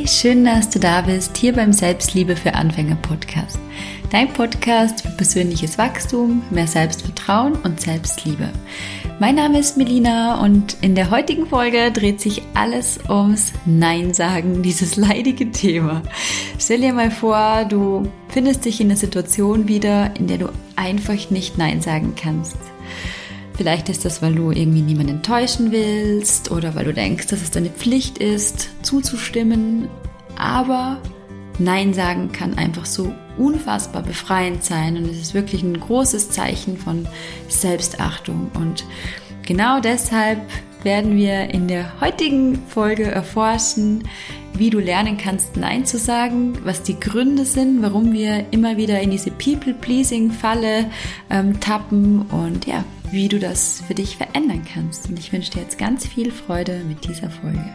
Hey, schön, dass du da bist, hier beim Selbstliebe für Anfänger Podcast. Dein Podcast für persönliches Wachstum, mehr Selbstvertrauen und Selbstliebe. Mein Name ist Melina und in der heutigen Folge dreht sich alles ums Nein sagen, dieses leidige Thema. Stell dir mal vor, du findest dich in einer Situation wieder, in der du einfach nicht Nein sagen kannst. Vielleicht ist das, weil du irgendwie niemanden enttäuschen willst oder weil du denkst, dass es deine Pflicht ist, zuzustimmen. Aber Nein sagen kann einfach so unfassbar befreiend sein und es ist wirklich ein großes Zeichen von Selbstachtung. Und genau deshalb werden wir in der heutigen Folge erforschen, wie du lernen kannst, Nein zu sagen, was die Gründe sind, warum wir immer wieder in diese People-Pleasing-Falle tappen und ja, wie du das für dich verändern kannst. Und ich wünsche dir jetzt ganz viel Freude mit dieser Folge.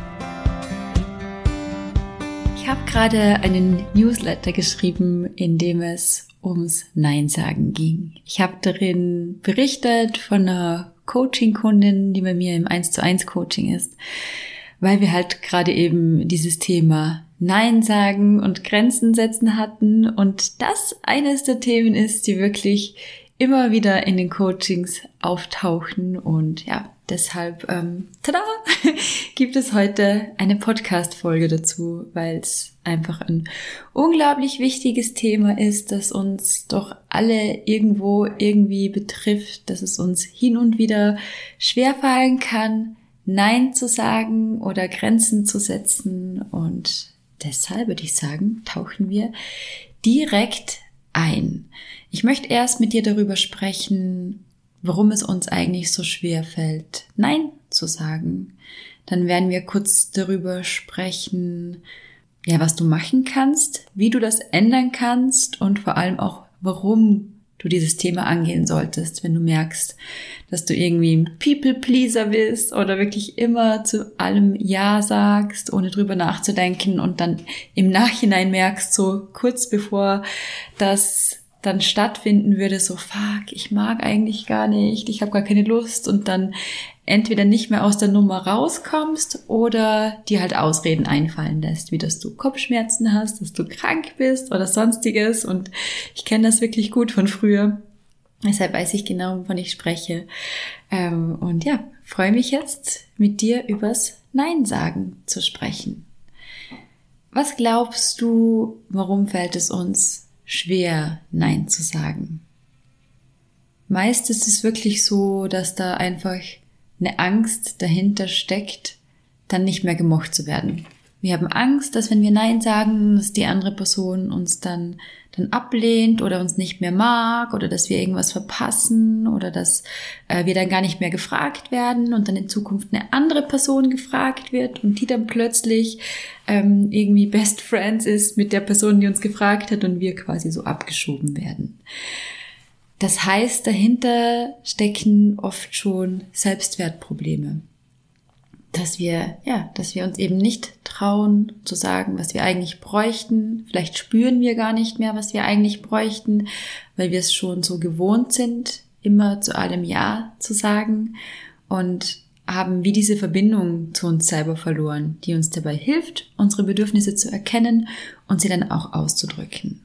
Ich habe gerade einen Newsletter geschrieben, in dem es ums Nein sagen ging. Ich habe darin berichtet von einer Coaching-Kundin, die bei mir im 1:1 Coaching ist, weil wir halt gerade eben dieses Thema Nein sagen und Grenzen setzen hatten und das eines der Themen ist, die wirklich immer wieder in den Coachings auftauchen und ja, deshalb gibt es heute eine Podcast-Folge dazu, weil es einfach ein unglaublich wichtiges Thema ist, das uns doch alle irgendwo irgendwie betrifft, dass es uns hin und wieder schwerfallen kann, Nein zu sagen oder Grenzen zu setzen und deshalb würde ich sagen, tauchen wir direkt ein. Ich möchte erst mit dir darüber sprechen, warum es uns eigentlich so schwer fällt, Nein zu sagen. Dann werden wir kurz darüber sprechen, ja, was du machen kannst, wie du das ändern kannst und vor allem auch, warum du dieses Thema angehen solltest, wenn du merkst, dass du irgendwie ein People-Pleaser bist oder wirklich immer zu allem Ja sagst, ohne drüber nachzudenken und dann im Nachhinein merkst, so kurz bevor das dann stattfinden würde, so fuck, ich mag eigentlich gar nicht, ich habe gar keine Lust und dann entweder nicht mehr aus der Nummer rauskommst oder dir halt Ausreden einfallen lässt, wie dass du Kopfschmerzen hast, dass du krank bist oder sonstiges und ich kenne das wirklich gut von früher, deshalb weiß ich genau, wovon ich spreche und ja, freue mich jetzt mit dir übers Nein sagen zu sprechen. Was glaubst du, warum fällt es uns schwer, Nein zu sagen? Meist ist es wirklich so, dass da einfach eine Angst dahinter steckt, dann nicht mehr gemocht zu werden. Wir haben Angst, dass wenn wir Nein sagen, dass die andere Person uns dann ablehnt oder uns nicht mehr mag oder dass wir irgendwas verpassen oder dass wir dann gar nicht mehr gefragt werden und dann in Zukunft eine andere Person gefragt wird und die dann plötzlich irgendwie Best Friends ist mit der Person, die uns gefragt hat und wir quasi so abgeschoben werden. Das heißt, dahinter stecken oft schon Selbstwertprobleme. Dass wir uns eben nicht trauen zu sagen, was wir eigentlich bräuchten. Vielleicht spüren wir gar nicht mehr, was wir eigentlich bräuchten, weil wir es schon so gewohnt sind, immer zu allem Ja zu sagen und haben wie diese Verbindung zu uns selber verloren, die uns dabei hilft, unsere Bedürfnisse zu erkennen und sie dann auch auszudrücken.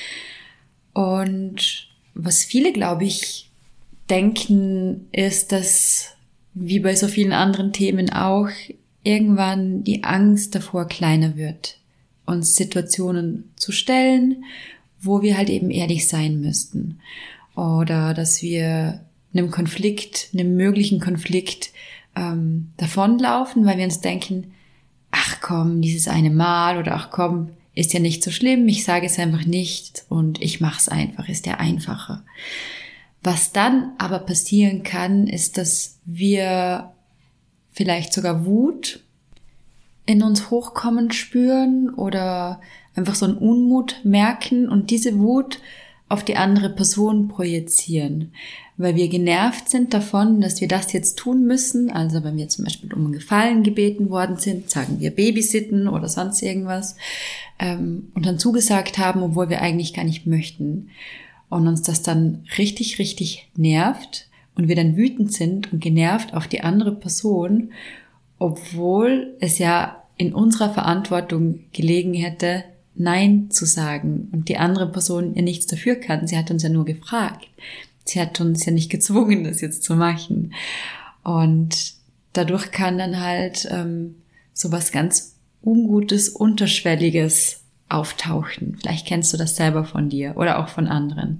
Und was viele, glaube ich, denken, ist, dass, wie bei so vielen anderen Themen auch, irgendwann die Angst davor kleiner wird, uns Situationen zu stellen, wo wir halt eben ehrlich sein müssten. Oder dass wir einem möglichen Konflikt davonlaufen, weil wir uns denken, ach komm, dieses eine Mal oder ach komm, ist ja nicht so schlimm, ich sage es einfach nicht und ich mache es einfach, ist ja einfacher. Was dann aber passieren kann, ist, dass wir vielleicht sogar Wut in uns hochkommen spüren oder einfach so einen Unmut merken und diese Wut auf die andere Person projizieren, weil wir genervt sind davon, dass wir das jetzt tun müssen. Also wenn wir zum Beispiel um einen Gefallen gebeten worden sind, sagen wir Babysitten oder sonst irgendwas und dann zugesagt haben, obwohl wir eigentlich gar nicht möchten und uns das dann richtig, richtig nervt und wir dann wütend sind und genervt auf die andere Person, obwohl es ja in unserer Verantwortung gelegen hätte, Nein zu sagen und die andere Person ja nichts dafür kann. Sie hat uns ja nur gefragt. Sie hat uns ja nicht gezwungen, das jetzt zu machen. Und dadurch kann dann halt so was ganz Ungutes, Unterschwelliges auftauchen. Vielleicht kennst du das selber von dir oder auch von anderen.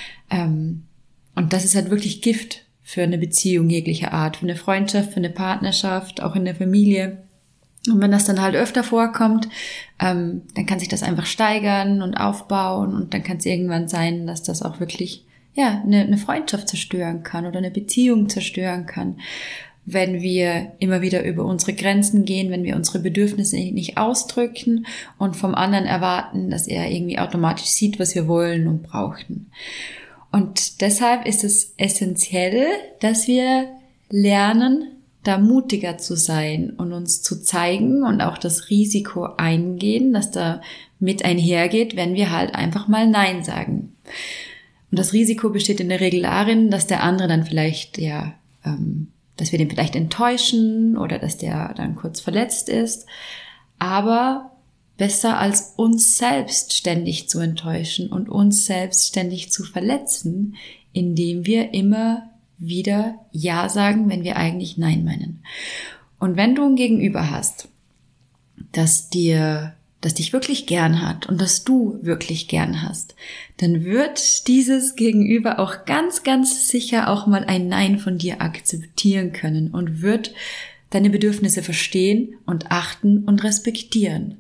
Und das ist halt wirklich Gift für eine Beziehung jeglicher Art, für eine Freundschaft, für eine Partnerschaft, auch in der Familie. Und wenn das dann halt öfter vorkommt, dann kann sich das einfach steigern und aufbauen und dann kann es irgendwann sein, dass das auch wirklich eine Freundschaft zerstören kann oder eine Beziehung zerstören kann, wenn wir immer wieder über unsere Grenzen gehen, wenn wir unsere Bedürfnisse nicht ausdrücken und vom anderen erwarten, dass er irgendwie automatisch sieht, was wir wollen und brauchen. Und deshalb ist es essentiell, dass wir lernen, da mutiger zu sein und uns zu zeigen und auch das Risiko eingehen, das da mit einhergeht, wenn wir halt einfach mal Nein sagen. Und das Risiko besteht in der Regel darin, dass der andere dann vielleicht, dass wir den vielleicht enttäuschen oder dass der dann kurz verletzt ist. Aber besser als uns selbst ständig zu enttäuschen und uns selbst ständig zu verletzen, indem wir immer wieder Ja sagen, wenn wir eigentlich Nein meinen. Und wenn du ein Gegenüber hast, das dich wirklich gern hat und das du wirklich gern hast, dann wird dieses Gegenüber auch ganz, ganz sicher auch mal ein Nein von dir akzeptieren können und wird deine Bedürfnisse verstehen und achten und respektieren.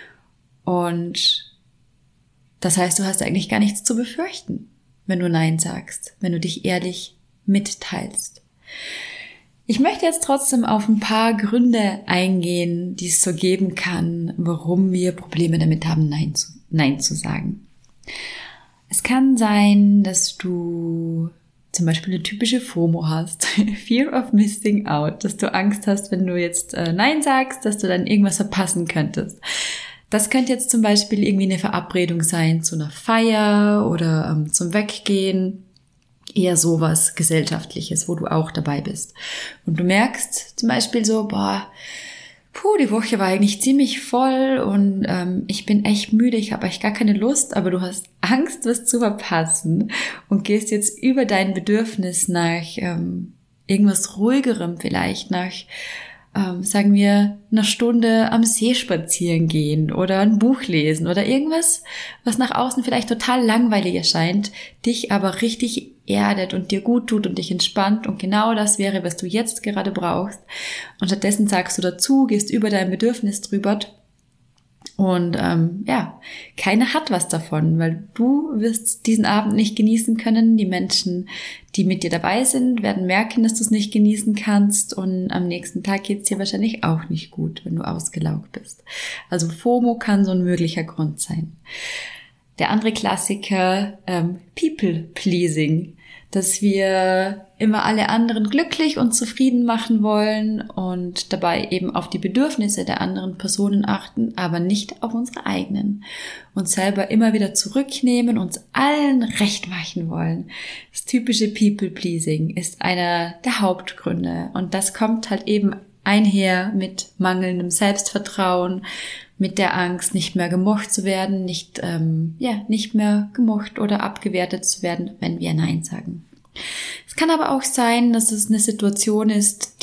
Und das heißt, du hast eigentlich gar nichts zu befürchten, wenn du Nein sagst, wenn du dich ehrlich mitteilst. Ich möchte jetzt trotzdem auf ein paar Gründe eingehen, die es so geben kann, warum wir Probleme damit haben, Nein zu sagen. Es kann sein, dass du zum Beispiel eine typische FOMO hast, Fear of Missing Out, dass du Angst hast, wenn du jetzt Nein sagst, dass du dann irgendwas verpassen könntest. Das könnte jetzt zum Beispiel irgendwie eine Verabredung sein zu einer Feier oder zum Weggehen. Eher sowas Gesellschaftliches, wo du auch dabei bist. Und du merkst zum Beispiel so, die Woche war eigentlich ziemlich voll und ich bin echt müde, ich habe echt gar keine Lust, aber du hast Angst, was zu verpassen und gehst jetzt über dein Bedürfnis nach irgendwas Ruhigerem vielleicht, nach sagen wir, einer Stunde am See spazieren gehen oder ein Buch lesen oder irgendwas, was nach außen vielleicht total langweilig erscheint, dich aber richtig erdet und dir gut tut und dich entspannt und genau das wäre, was du jetzt gerade brauchst. Und stattdessen sagst du dazu, gehst über dein Bedürfnis drüber und keiner hat was davon, weil du wirst diesen Abend nicht genießen können. Die Menschen, die mit dir dabei sind, werden merken, dass du es nicht genießen kannst und am nächsten Tag geht es dir wahrscheinlich auch nicht gut, wenn du ausgelaugt bist. Also FOMO kann so ein möglicher Grund sein. Der andere Klassiker, People-Pleasing, dass wir immer alle anderen glücklich und zufrieden machen wollen und dabei eben auf die Bedürfnisse der anderen Personen achten, aber nicht auf unsere eigenen. Uns selber immer wieder zurücknehmen, uns allen recht machen wollen. Das typische People-Pleasing ist einer der Hauptgründe und das kommt halt eben einher mit mangelndem Selbstvertrauen, mit der Angst, nicht mehr gemocht zu werden, nicht mehr gemocht oder abgewertet zu werden, wenn wir Nein sagen. Es kann aber auch sein, dass es eine Situation ist,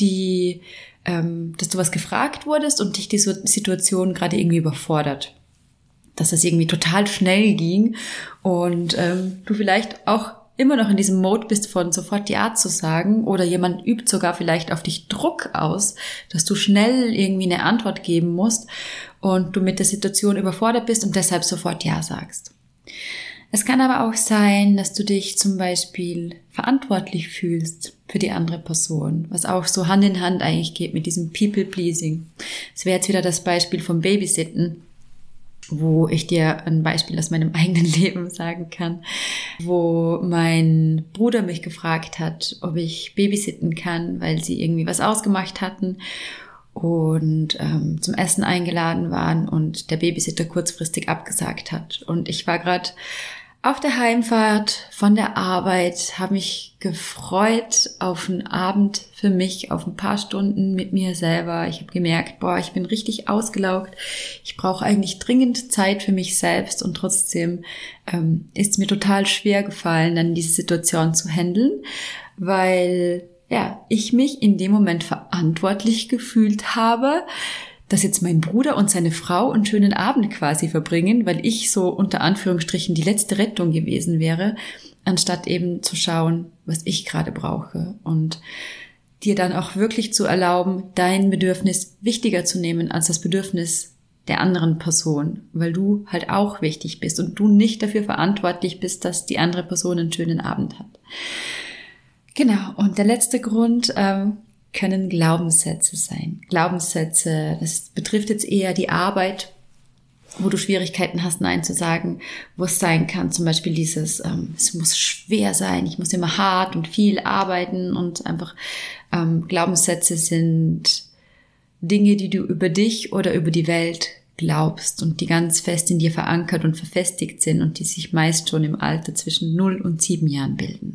dass du was gefragt wurdest und dich die Situation gerade irgendwie überfordert. Dass es irgendwie total schnell ging und du vielleicht auch immer noch in diesem Mode bist, von sofort Ja zu sagen oder jemand übt sogar vielleicht auf dich Druck aus, dass du schnell irgendwie eine Antwort geben musst und du mit der Situation überfordert bist und deshalb sofort Ja sagst. Es kann aber auch sein, dass du dich zum Beispiel verantwortlich fühlst für die andere Person, was auch so Hand in Hand eigentlich geht mit diesem People-Pleasing. Das wäre jetzt wieder das Beispiel vom Babysitten, wo ich dir ein Beispiel aus meinem eigenen Leben sagen kann, wo mein Bruder mich gefragt hat, ob ich babysitten kann, weil sie irgendwie was ausgemacht hatten und zum Essen eingeladen waren und der Babysitter kurzfristig abgesagt hat. Und ich war gerade Auf der Heimfahrt von der Arbeit habe ich gefreut auf einen Abend für mich, auf ein paar Stunden mit mir selber. Ich habe gemerkt, ich bin richtig ausgelaugt. Ich brauche eigentlich dringend Zeit für mich selbst und trotzdem ist es mir total schwer gefallen, dann diese Situation zu handeln, weil ich mich in dem Moment verantwortlich gefühlt habe, dass jetzt mein Bruder und seine Frau einen schönen Abend quasi verbringen, weil ich so unter Anführungsstrichen die letzte Rettung gewesen wäre, anstatt eben zu schauen, was ich gerade brauche und dir dann auch wirklich zu erlauben, dein Bedürfnis wichtiger zu nehmen als das Bedürfnis der anderen Person, weil du halt auch wichtig bist und du nicht dafür verantwortlich bist, dass die andere Person einen schönen Abend hat. Genau, und der letzte Grund können Glaubenssätze sein. Glaubenssätze, das betrifft jetzt eher die Arbeit, wo du Schwierigkeiten hast, Nein zu sagen, wo es sein kann, zum Beispiel dieses, es muss schwer sein, ich muss immer hart und viel arbeiten und einfach Glaubenssätze sind Dinge, die du über dich oder über die Welt glaubst und die ganz fest in dir verankert und verfestigt sind und die sich meist schon im Alter zwischen 0 und 7 Jahren bilden.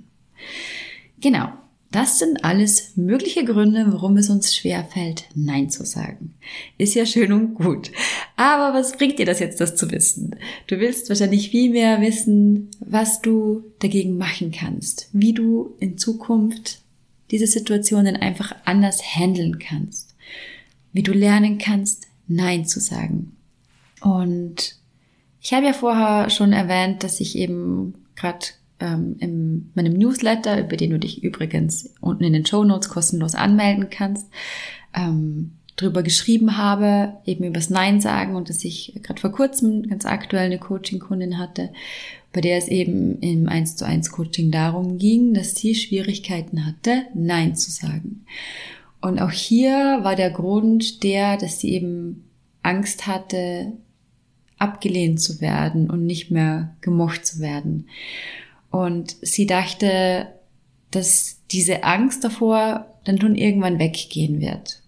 Genau. Das sind alles mögliche Gründe, warum es uns schwerfällt, Nein zu sagen. Ist ja schön und gut. Aber was bringt dir das jetzt, das zu wissen? Du willst wahrscheinlich viel mehr wissen, was du dagegen machen kannst, wie du in Zukunft diese Situationen einfach anders handeln kannst, wie du lernen kannst, Nein zu sagen. Und ich habe ja vorher schon erwähnt, dass ich eben gerade in meinem Newsletter, über den du dich übrigens unten in den Shownotes kostenlos anmelden kannst, drüber geschrieben habe, eben übers Nein sagen und dass ich gerade vor kurzem ganz aktuell eine Coaching-Kundin hatte, bei der es eben im 1:1 Coaching darum ging, dass sie Schwierigkeiten hatte, Nein zu sagen. Und auch hier war der Grund dass sie eben Angst hatte, abgelehnt zu werden und nicht mehr gemocht zu werden. Und sie dachte, dass diese Angst davor dann schon irgendwann weggehen wird.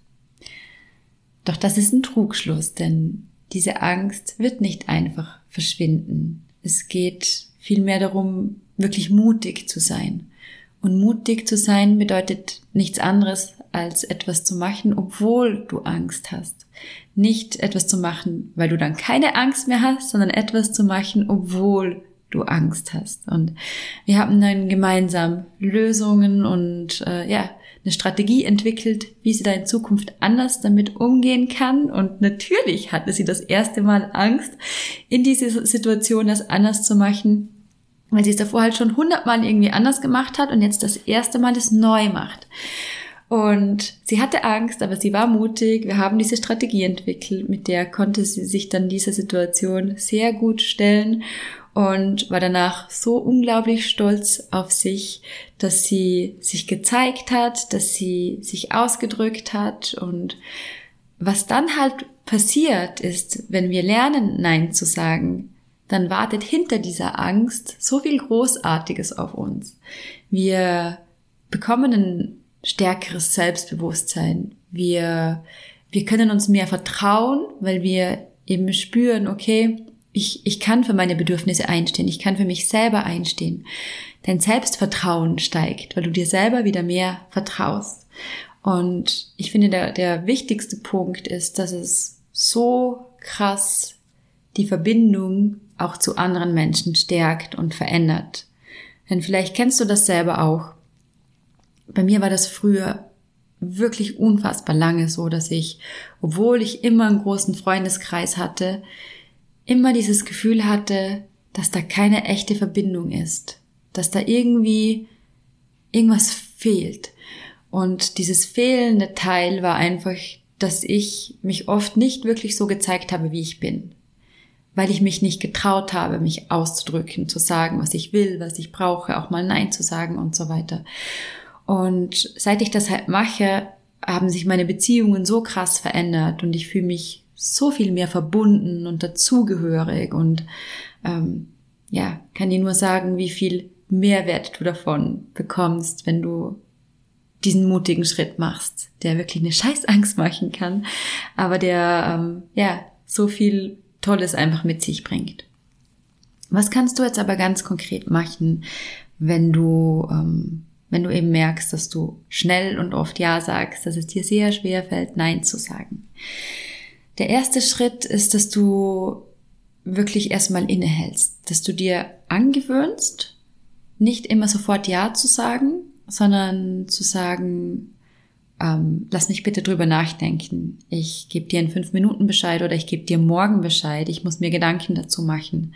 Doch das ist ein Trugschluss, denn diese Angst wird nicht einfach verschwinden. Es geht vielmehr darum, wirklich mutig zu sein. Und mutig zu sein bedeutet nichts anderes, als etwas zu machen, obwohl du Angst hast. Nicht etwas zu machen, weil du dann keine Angst mehr hast, sondern etwas zu machen, obwohl du Angst hast. Und wir haben dann gemeinsam Lösungen und eine Strategie entwickelt, wie sie da in Zukunft anders damit umgehen kann. Und natürlich hatte sie das erste Mal Angst, in dieser Situation das anders zu machen, weil sie es davor halt schon 100-mal irgendwie anders gemacht hat und jetzt das erste Mal das neu macht. Und sie hatte Angst, aber sie war mutig. Wir haben diese Strategie entwickelt, mit der konnte sie sich dann dieser Situation sehr gut stellen und war danach so unglaublich stolz auf sich, dass sie sich gezeigt hat, dass sie sich ausgedrückt hat. Und was dann halt passiert ist, wenn wir lernen, Nein zu sagen, dann wartet hinter dieser Angst so viel Großartiges auf uns. Wir bekommen ein stärkeres Selbstbewusstsein. Wir können uns mehr vertrauen, weil wir eben spüren, okay, ich kann für meine Bedürfnisse einstehen, ich kann für mich selber einstehen. Dein Selbstvertrauen steigt, weil du dir selber wieder mehr vertraust. Und ich finde, der wichtigste Punkt ist, dass es so krass die Verbindung auch zu anderen Menschen stärkt und verändert. Denn vielleicht kennst du das selber auch. Bei mir war das früher wirklich unfassbar lange so, dass ich, obwohl ich immer einen großen Freundeskreis hatte, immer dieses Gefühl hatte, dass da keine echte Verbindung ist, dass da irgendwie irgendwas fehlt. Und dieses fehlende Teil war einfach, dass ich mich oft nicht wirklich so gezeigt habe, wie ich bin, weil ich mich nicht getraut habe, mich auszudrücken, zu sagen, was ich will, was ich brauche, auch mal Nein zu sagen und so weiter. Und seit ich das halt mache, haben sich meine Beziehungen so krass verändert und ich fühle mich so viel mehr verbunden und dazugehörig und kann dir nur sagen, wie viel Mehrwert du davon bekommst, wenn du diesen mutigen Schritt machst, der wirklich eine Scheißangst machen kann, aber der so viel Tolles einfach mit sich bringt. Was kannst du jetzt aber ganz konkret machen, wenn du eben merkst, dass du schnell und oft Ja sagst, dass es dir sehr schwer fällt, Nein zu sagen? Der erste Schritt ist, dass du wirklich erstmal innehältst, dass du dir angewöhnst, nicht immer sofort Ja zu sagen, sondern zu sagen, lass mich bitte drüber nachdenken. Ich gebe dir in 5 Minuten Bescheid oder ich gebe dir morgen Bescheid. Ich muss mir Gedanken dazu machen.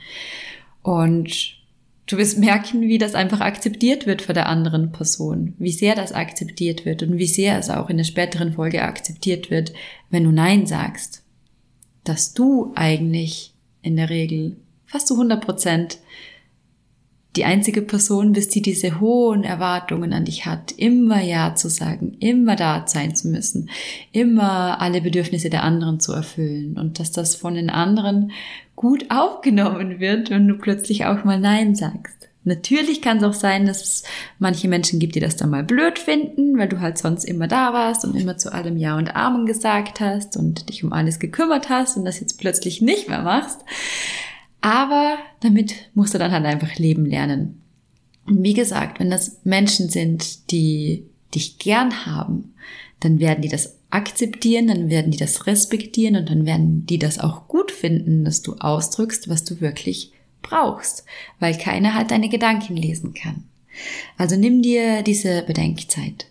Und du wirst merken, wie das einfach akzeptiert wird von der anderen Person, wie sehr das akzeptiert wird und wie sehr es auch in der späteren Folge akzeptiert wird, wenn du Nein sagst. Dass du eigentlich in der Regel fast zu 100% die einzige Person bist, die diese hohen Erwartungen an dich hat, immer Ja zu sagen, immer da sein zu müssen, immer alle Bedürfnisse der anderen zu erfüllen und dass das von den anderen gut aufgenommen wird, wenn du plötzlich auch mal Nein sagst. Natürlich kann es auch sein, dass es manche Menschen gibt, die das dann mal blöd finden, weil du halt sonst immer da warst und immer zu allem Ja und Amen gesagt hast und dich um alles gekümmert hast und das jetzt plötzlich nicht mehr machst. Aber damit musst du dann halt einfach leben lernen. Und wie gesagt, wenn das Menschen sind, die dich gern haben, dann werden die das akzeptieren, dann werden die das respektieren und dann werden die das auch gut finden, dass du ausdrückst, was du wirklich brauchst, weil keiner halt deine Gedanken lesen kann. Also nimm dir diese Bedenkzeit.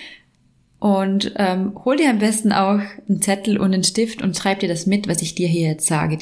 Und hol dir am besten auch einen Zettel und einen Stift und schreib dir das mit, was ich dir hier jetzt sage,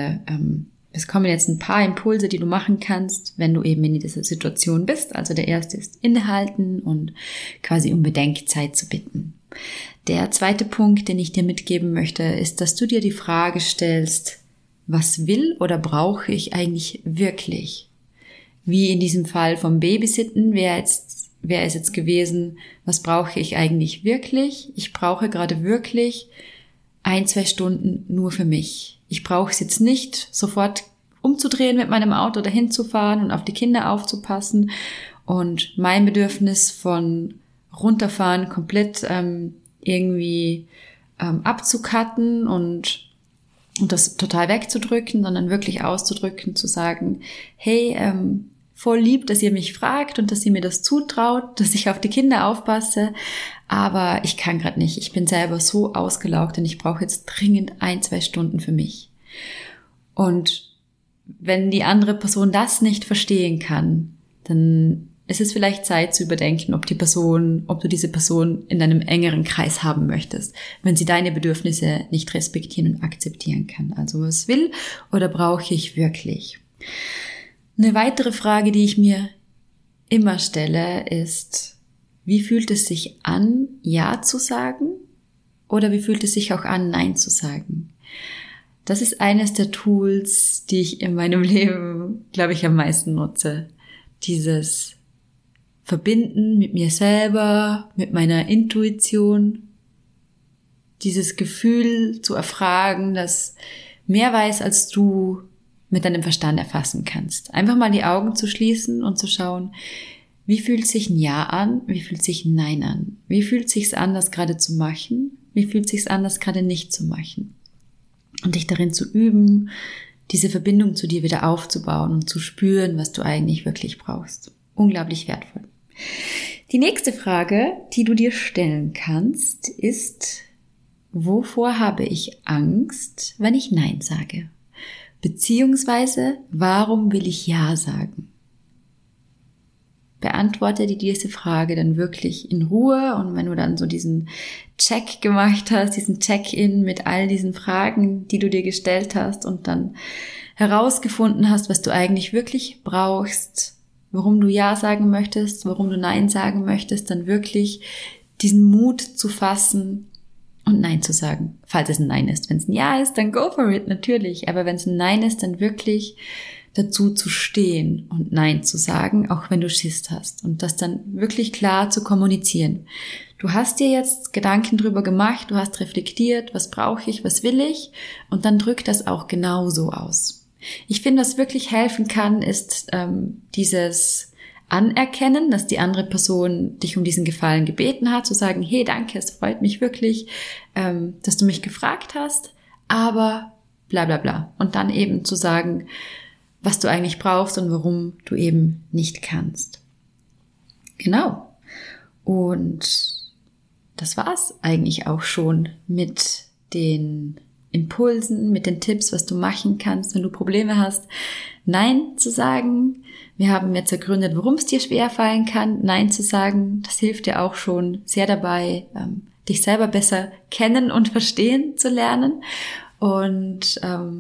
es kommen jetzt ein paar Impulse, die du machen kannst, wenn du eben in dieser Situation bist. Also der erste ist innehalten und quasi um Bedenkzeit zu bitten. Der zweite Punkt, den ich dir mitgeben möchte, ist, dass du dir die Frage stellst, was will oder brauche ich eigentlich wirklich? Wie in diesem Fall vom Babysitten wäre es jetzt gewesen, was brauche ich eigentlich wirklich? Ich brauche gerade wirklich 1-2 Stunden nur für mich. Ich brauche es jetzt nicht, sofort umzudrehen mit meinem Auto dahin zu fahren und auf die Kinder aufzupassen und mein Bedürfnis von runterfahren komplett irgendwie abzucutten und das total wegzudrücken, sondern wirklich auszudrücken, zu sagen, hey, voll lieb, dass ihr mich fragt und dass ihr mir das zutraut, dass ich auf die Kinder aufpasse, aber ich kann gerade nicht. Ich bin selber so ausgelaugt und ich brauche jetzt dringend 1-2 Stunden für mich. Und wenn die andere Person das nicht verstehen kann, dann ist es vielleicht Zeit zu überdenken, ob du diese Person in deinem engeren Kreis haben möchtest, wenn sie deine Bedürfnisse nicht respektieren und akzeptieren kann. Also was will oder brauche ich wirklich? Eine weitere Frage, die ich mir immer stelle, ist, wie fühlt es sich an, Ja zu sagen? Oder wie fühlt es sich auch an, Nein zu sagen? Das ist eines der Tools, die ich in meinem Leben, glaube ich, am meisten nutze. Dieses Verbinden mit mir selber, mit meiner Intuition. Dieses Gefühl zu erfragen, das mehr weiß, als du mit deinem Verstand erfassen kannst. Einfach mal die Augen zu schließen und zu schauen, wie fühlt sich ein Ja an, wie fühlt sich ein Nein an? Wie fühlt sich's an, das gerade zu machen? Wie fühlt sich's an, das gerade nicht zu machen? Und dich darin zu üben, diese Verbindung zu dir wieder aufzubauen und zu spüren, was du eigentlich wirklich brauchst. Unglaublich wertvoll. Die nächste Frage, die du dir stellen kannst, ist, wovor habe ich Angst, wenn ich Nein sage? Beziehungsweise, warum will ich Ja sagen? Beantworte dir diese Frage dann wirklich in Ruhe und wenn du dann so diesen Check gemacht hast, diesen Check-in mit all diesen Fragen, die du dir gestellt hast und dann herausgefunden hast, was du eigentlich wirklich brauchst, warum du Ja sagen möchtest, warum du Nein sagen möchtest, dann wirklich diesen Mut zu fassen und Nein zu sagen, falls es ein Nein ist. Wenn es ein Ja ist, dann go for it, natürlich. Aber wenn es ein Nein ist, dann wirklich dazu zu stehen und Nein zu sagen, auch wenn du Schiss hast. Und das dann wirklich klar zu kommunizieren. Du hast dir jetzt Gedanken drüber gemacht, du hast reflektiert, was brauche ich, was will ich? Und dann drück das auch genauso aus. Ich finde, was wirklich helfen kann, ist dieses Anerkennen, dass die andere Person dich um diesen Gefallen gebeten hat, zu sagen, hey, danke, es freut mich wirklich, dass du mich gefragt hast, aber bla bla bla. Und dann eben zu sagen, was du eigentlich brauchst und warum du eben nicht kannst. Genau. Und das war's eigentlich auch schon mit den Impulsen, mit den Tipps, was du machen kannst, wenn du Probleme hast, Nein zu sagen. Wir haben jetzt ergründet, warum es dir schwerfallen kann, Nein zu sagen. Das hilft dir auch schon sehr dabei, dich selber besser kennen und verstehen zu lernen. Und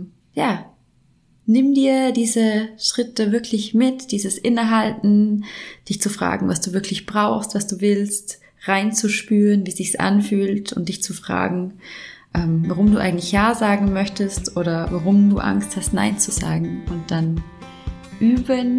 nimm dir diese Schritte wirklich mit, dieses Innehalten, dich zu fragen, was du wirklich brauchst, was du willst, reinzuspüren, wie es sich anfühlt und dich zu fragen, warum du eigentlich Ja sagen möchtest oder warum du Angst hast, Nein zu sagen. Und dann üben.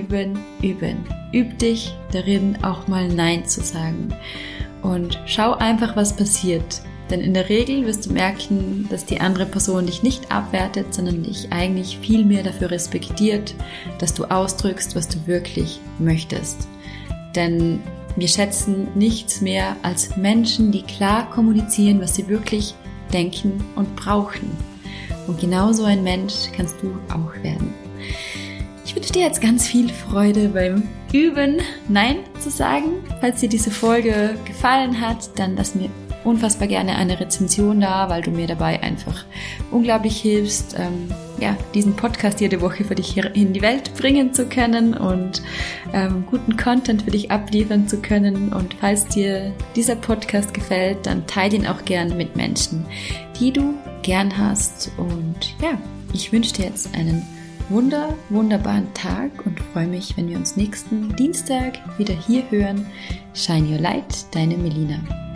Üb dich darin, auch mal Nein zu sagen. Und schau einfach, was passiert. Denn in der Regel wirst du merken, dass die andere Person dich nicht abwertet, sondern dich eigentlich viel mehr dafür respektiert, dass du ausdrückst, was du wirklich möchtest. Denn wir schätzen nichts mehr als Menschen, die klar kommunizieren, was sie wirklich denken und brauchen. Und genau so ein Mensch kannst du auch werden. Ich wünsche dir jetzt ganz viel Freude beim Üben, Nein zu sagen. Falls dir diese Folge gefallen hat, dann lass mir unfassbar gerne eine Rezension da, weil du mir dabei einfach unglaublich hilfst, diesen Podcast jede Woche für dich hier in die Welt bringen zu können und guten Content für dich abliefern zu können. Und falls dir dieser Podcast gefällt, dann teile ihn auch gern mit Menschen, die du gern hast. Und ich wünsche dir jetzt einen wunderbaren Tag und freue mich, wenn wir uns nächsten Dienstag wieder hier hören. Shine Your Light, deine Melina.